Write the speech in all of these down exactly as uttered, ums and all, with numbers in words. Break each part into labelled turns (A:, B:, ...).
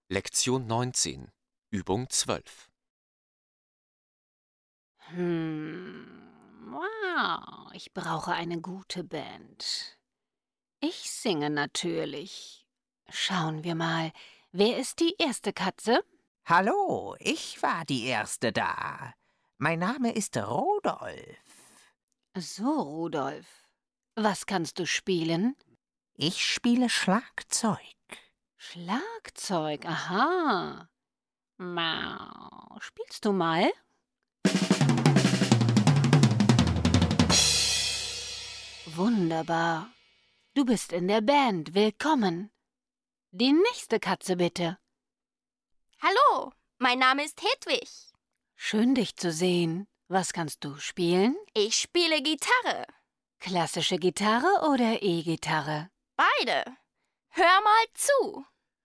A: Lektion neunzehn, Übung zwölf.
B: Hm, wow, ich brauche eine gute Band. Ich singe natürlich. Schauen wir mal, wer ist die erste Katze?
C: Hallo, ich war die Erste da. Mein Name ist Rudolf.
B: So, Rudolf. Was kannst du spielen?
C: Ich spiele Schlagzeug.
B: Schlagzeug, aha. Mau. Spielst du mal? Wunderbar. Du bist in der Band. Willkommen. Die nächste Katze bitte.
D: Hallo, mein Name ist Hedwig.
B: Schön, dich zu sehen. Was kannst du spielen?
D: Ich spiele Gitarre.
B: Klassische Gitarre oder E-Gitarre?
D: Beide. Hör mal zu.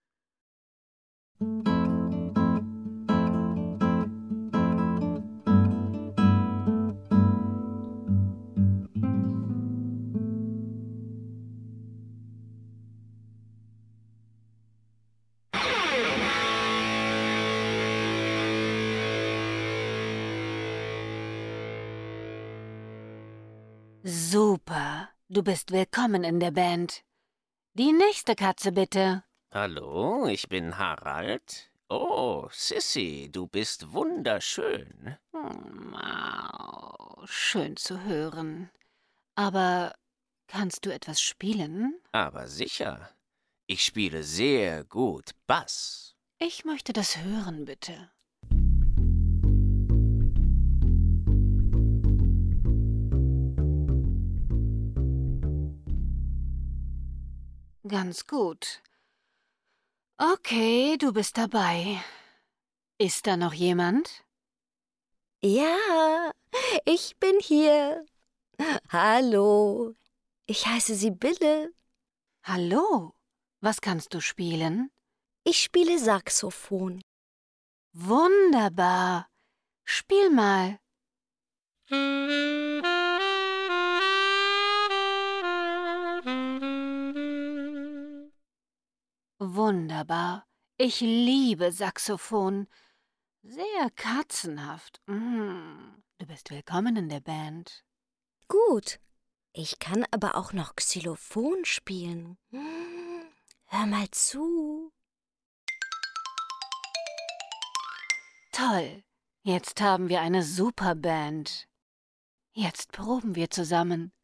B: Super. Du bist willkommen in der Band. Die nächste Katze bitte.
E: Hallo, ich bin Harald. Oh, Sissy, du bist wunderschön.
B: Hm, Mau. Schön zu hören. Aber kannst du etwas spielen?
E: Aber sicher. Ich spiele sehr gut Bass.
B: Ich möchte das hören, bitte. Ganz gut. Okay, du bist dabei. Ist da noch jemand?
F: Ja, ich bin hier. Hallo, ich heiße Sibylle.
B: Hallo, was kannst du spielen?
F: Ich spiele Saxophon.
B: Wunderbar. Spiel mal. Wunderbar. Ich liebe Saxophon. Sehr katzenhaft. Mm. Du bist willkommen in der Band.
F: Gut, ich kann aber auch noch Xylophon spielen. Hm, hör mal zu.
B: Toll. Jetzt haben wir eine super Band. Jetzt proben wir zusammen.